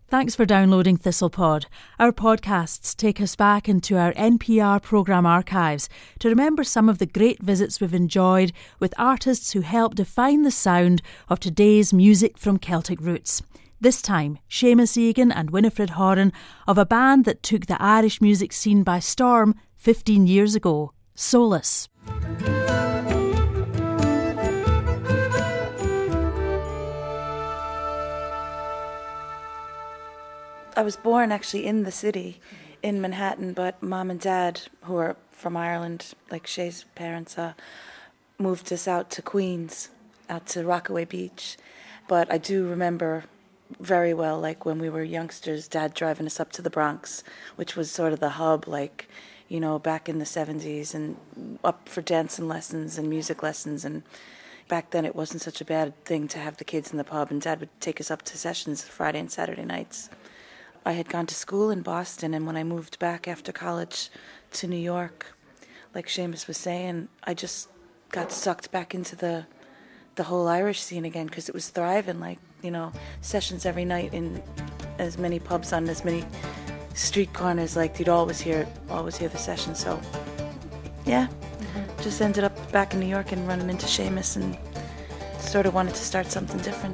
Thanks for downloading ThistlePod. Our podcasts take us back into our NPR programme archives to remember some of the great visits we've enjoyed with artists who helped define the sound of today's music from Celtic roots. This time, Seamus Egan and Winifred Horan of a band that took the Irish music scene by storm 15 years ago, Solace. I was born actually in the city, in Manhattan, but Mom and Dad, who are from Ireland, like Shay's parents, moved us out to Queens, out to Rockaway Beach. But I do remember very well, like when we were youngsters, Dad driving us up to the Bronx, which was sort of the hub, like, you know, back in the 70s, and up for dancing lessons and music lessons. And back then it wasn't such a bad thing to have the kids in the pub, and Dad would take us up to sessions Friday and Saturday nights. I had gone to school in Boston, and when I moved back after college to New York, like Seamus was saying, I just got sucked back into the whole Irish scene again, because it was thriving, like, you know, sessions every night in as many pubs on as many street corners, like you'd always hear the session. So yeah, just ended up back in New York and running into Seamus and sort of wanted to start something different.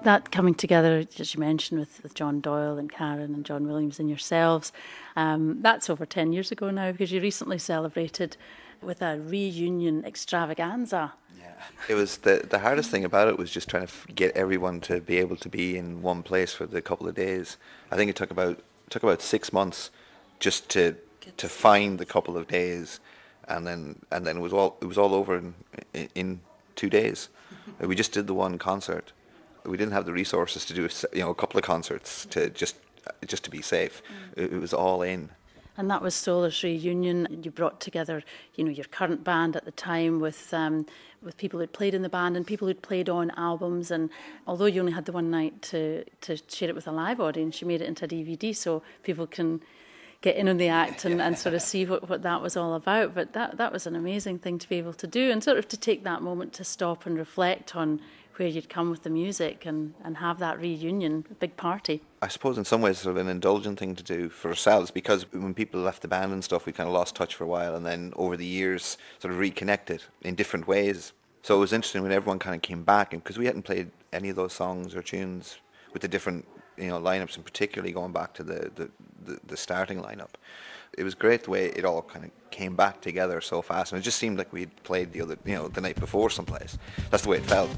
That coming together, as you mentioned, with John Doyle and Karen and John Williams and yourselves, that's over 10 years ago now, because you recently celebrated with a reunion extravaganza. Yeah, it was the hardest thing about it was just trying to get everyone to be able to be in one place for the couple of days. I think it took about 6 months just to find the couple of days, and then it was all over in 2 days. We just did the one concert. We didn't have the resources to do a couple of concerts to just to be safe. It was all in. And that was Solar's reunion. You brought together, your current band at the time with people who'd played in the band and people who'd played on albums. And although you only had the one night to share it with a live audience, you made it into a DVD so people can get in on the act and sort of see what that was all about. But that was an amazing thing to be able to do, and sort of to take that moment to stop and reflect on where you'd come with the music and have that reunion, a big party. I suppose in some ways sort of an indulgent thing to do for ourselves, because when people left the band and stuff, we kind of lost touch for a while, and then over the years sort of reconnected in different ways. So it was interesting when everyone kind of came back, and because we hadn't played any of those songs or tunes with the different lineups, and particularly going back to the starting lineup. It was great the way it all kind of came back together so fast, and it just seemed like we'd played the night before someplace. That's the way it felt.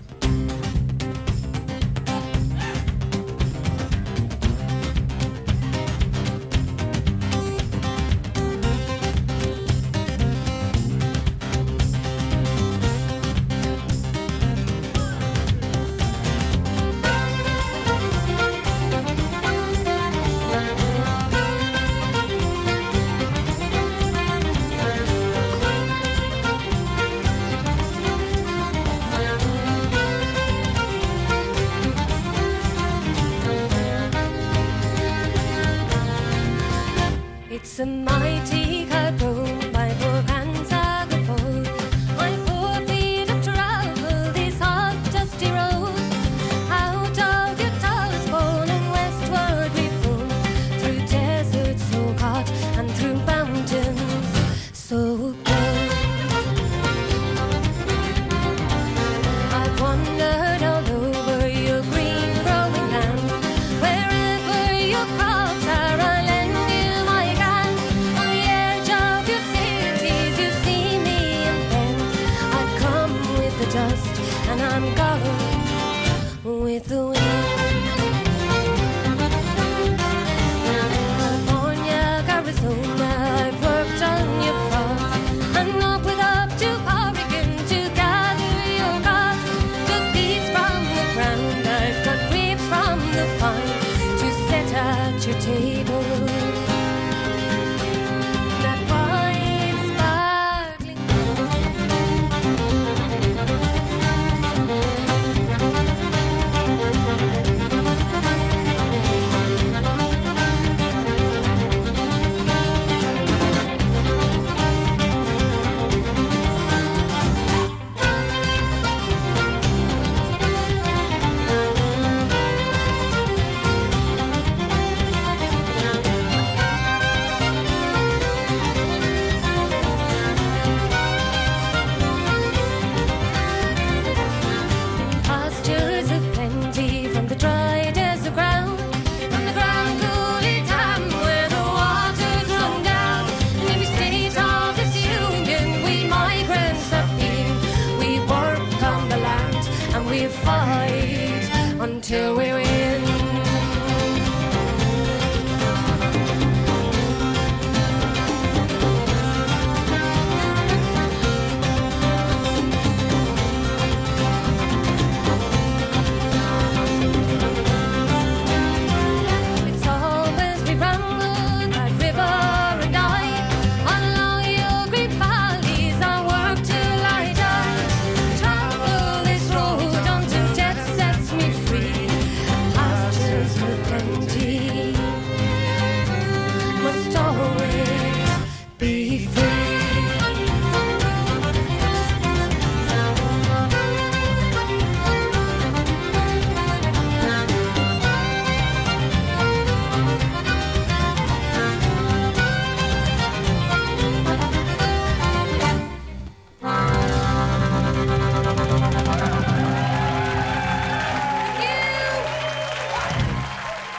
It's a mighty cartoon by poor hands are the fold. My poor feet have traveled this hot, dusty road. Out of Utah's bone and westward we've flown, through deserts so hot and through mountains so cold. I've wandered all over your green growing land, wherever your crops are, I lend you my hand. On the edge of your cities you see me, and then I come with the dust and I'm gone with the wind. California, Arizona, I've worked on your crops, and upward up to Oregon to gather your crops. Took beads from the ground, I've got grapes from the vine to set at your table. That wine sparkling.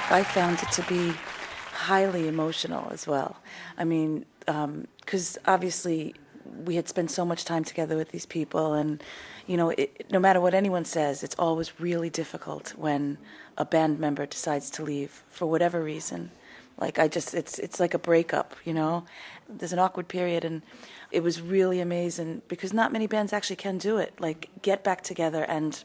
I found it to be highly emotional as well. I mean, because obviously we had spent so much time together with these people, and no matter what anyone says, it's always really difficult when a band member decides to leave for whatever reason. Like it's like a breakup, There's an awkward period, and it was really amazing because not many bands actually can do it. Like get back together and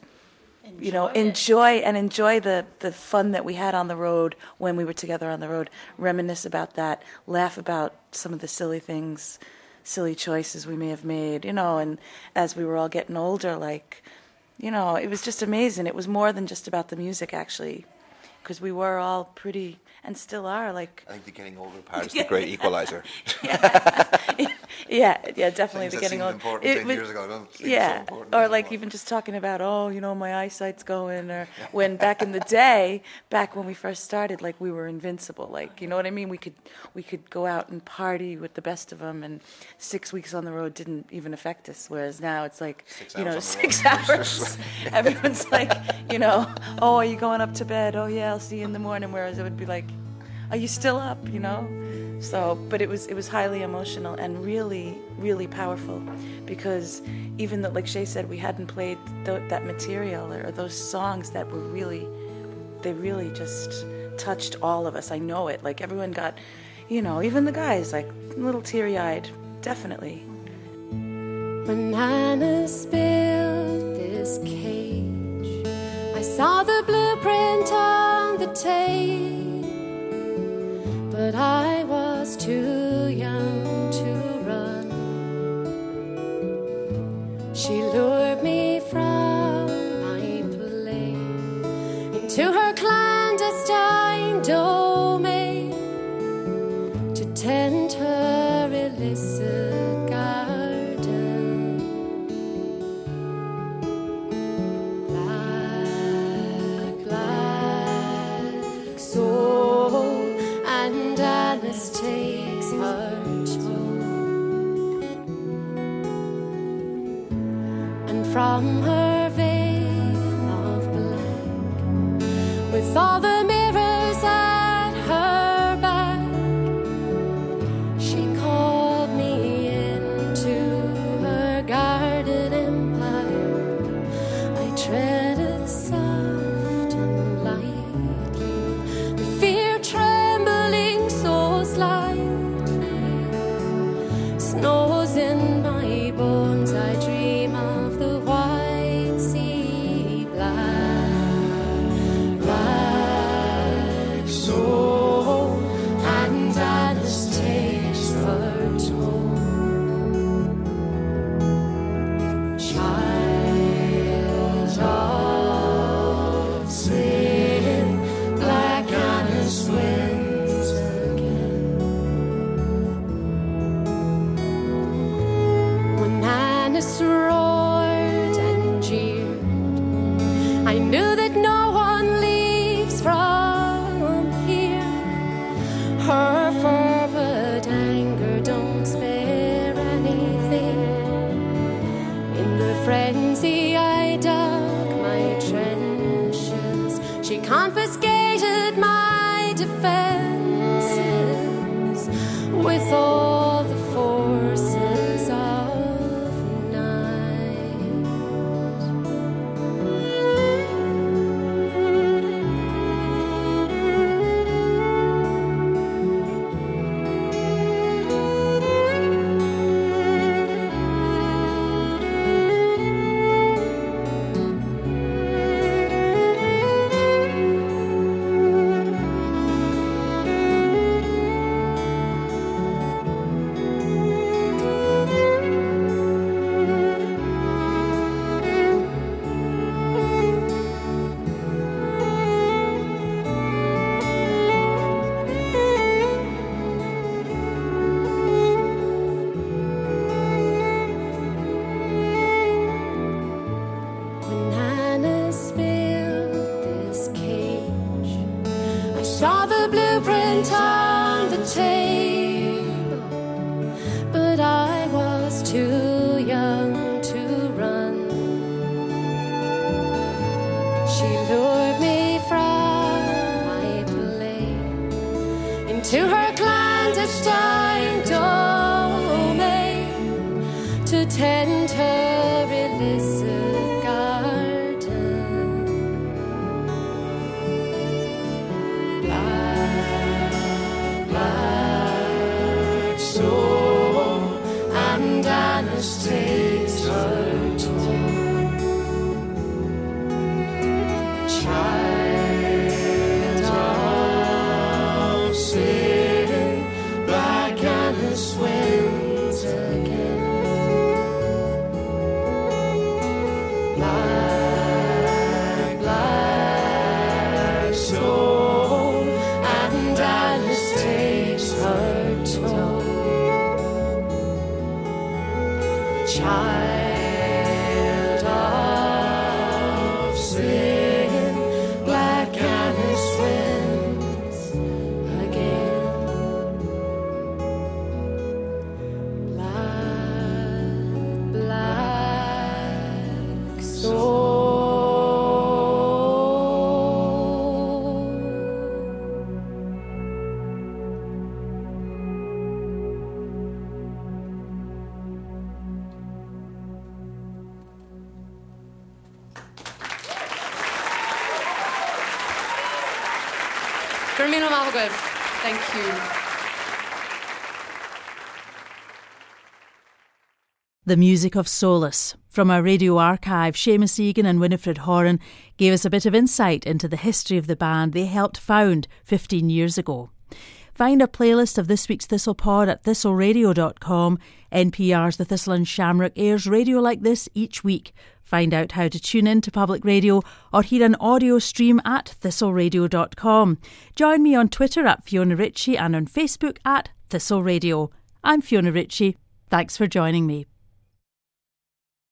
enjoy the fun that we had on the road when we were together on the road. Reminisce about that, laugh about some of the silly things, silly choices we may have made, and as we were all getting older, it was just amazing. It was more than just about the music, actually, because we were all pretty, and still are, like... I think the getting older part is the great equalizer. yeah, definitely. Things the getting older. Important 10 years ago, don't seem so important or anymore. like even just talking about, my eyesight's going, or when back in the day, back when we first started, like we were invincible. Like, you know what I mean? We could go out and party with the best of them, and 6 weeks on the road didn't even affect us. Whereas now it's like, 6 hours. Everyone's like, oh, are you going up to bed? Oh yeah, I'll see you in the morning. Whereas it would be like, are you still up? So, but it was highly emotional and really, really powerful, because even though, like Shay said, we hadn't played that material or those songs that were really just touched all of us. I know it. Like everyone got, even the guys, like a little teary-eyed, definitely. When Hannah spilled this cage, I saw the blueprint on the tape. But I was too young to run. She lured me from my plane into her clandestine domain to tend her illicit garden. Black soul, and Alice takes her toll, and from her veil of black, with all the mirrors at her back, she called me into her guarded empire. I treaded soft and lightly, the fear trembling so slightly. Snows in my bones, I dream of the white sea. Black soul, and Alice takes her toll. Child of sin, Black Alice wins again. When Alice roared and jeered, I knew that no one leaves from here. Her fervent anger don't spare anything. In the frenzy I dug my trenches. She confiscated my defenses with all the forces of night. When Hannah spilled this cage, I saw the blueprint on the table, but I was too young to run. She lured me from my place Alice takes her toll. Child of sin, Black Alice wins again. Black, black soul, and Alice takes her toll. Child of sin, Black Alice wins again. Black, black soul. Gurmina Malagwev, thank you. The music of Solace. From our radio archive, Seamus Egan and Winifred Horan gave us a bit of insight into the history of the band they helped found 15 years ago. Find a playlist of this week's Thistle Pod at thistleradio.com. NPR's The Thistle and Shamrock airs radio like this each week. Find out how to tune in to public radio or hear an audio stream at thistleradio.com. Join me on Twitter at Fiona Ritchie and on Facebook at Thistle Radio. I'm Fiona Ritchie. Thanks for joining me.